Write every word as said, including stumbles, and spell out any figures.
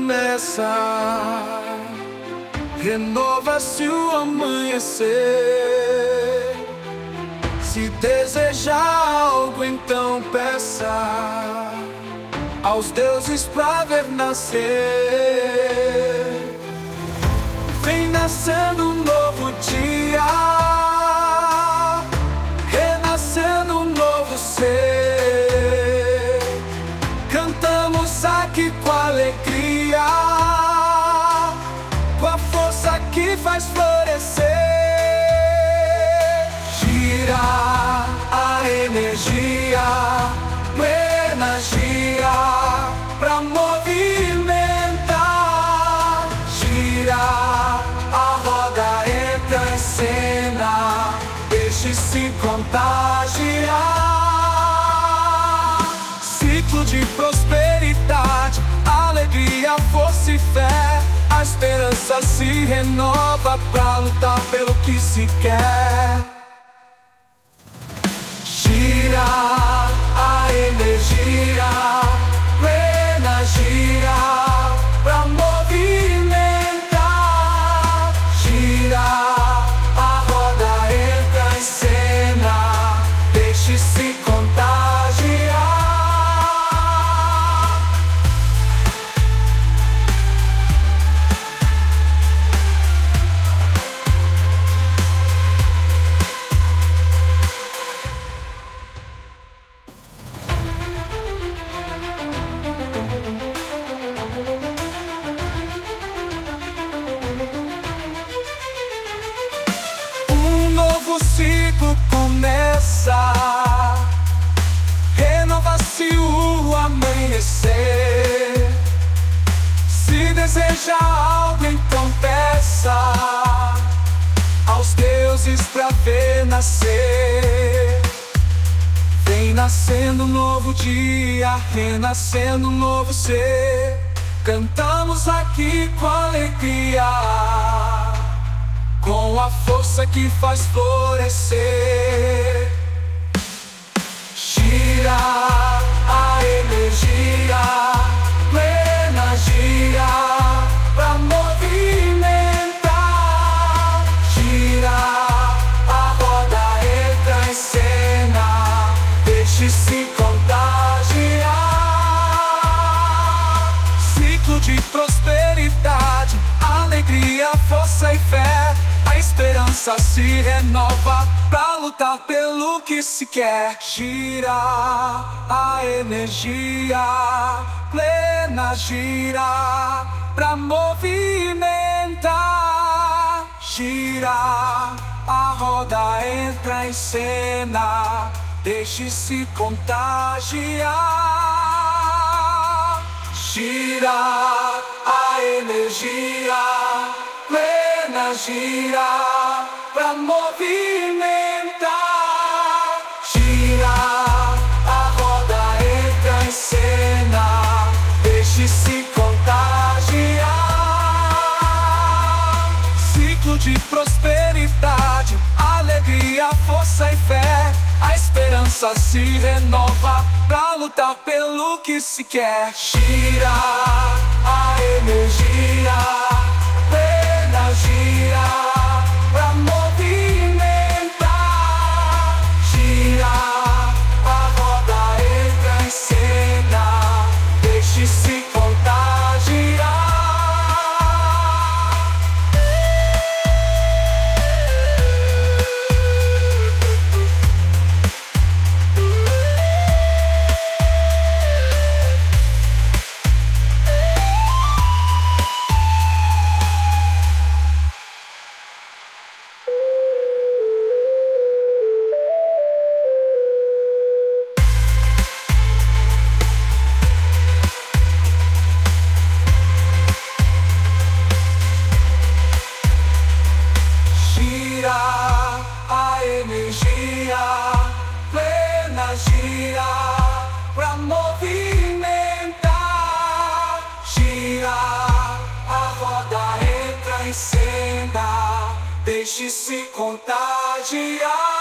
começa, renova-se o amanhecer. Se desejar algo, então peça aos deuses pra ver nascer. Vem nascendo um novo dia, renascendo um novo ser. Cantamos aqui com alegria, com a força que faz florescer. Gira a energia, energia pra movimentar. Gira a roda, entra em cena, deixe-se contagiar. Ciclo de prosperidade, alegria, força e fé. A esperança se renova pra lutar pelo que se quer. Gira a energia, plena gira pra movimentar. Gira a roda, entra em cena, deixe-se contagiar. O ciclo começa, renova-se o amanhecer. Se deseja algo, então peça aos deuses pra ver nascer. Vem nascendo um novo dia, renascendo um novo ser. Cantamos aqui com alegria, com a força que faz florescer. Gira a energia, plena gira pra movimentar. Gira a roda, entra em cena, deixe-se contagiar. Ciclo de prosperidade, alegria, força e fé. A esperança se renova pra lutar pelo que se quer. Gira a energia, plena gira pra movimentar. Gira a roda, entra em cena, deixe-se contagiar. Gira a energia, plena gira pra movimentar. Gira a roda, entra em cena, deixe-se contagiar. Ciclo de prosperidade, alegria, força e fé. A esperança se renova pra lutar pelo que se quer. Gira a energia, plena gira pra movimentar. Gira a roda, entra em cena, deixe-se contagiar. A energia, plena gira pra movimentar. Gira a roda, entra em cena, deixe-se contagiar.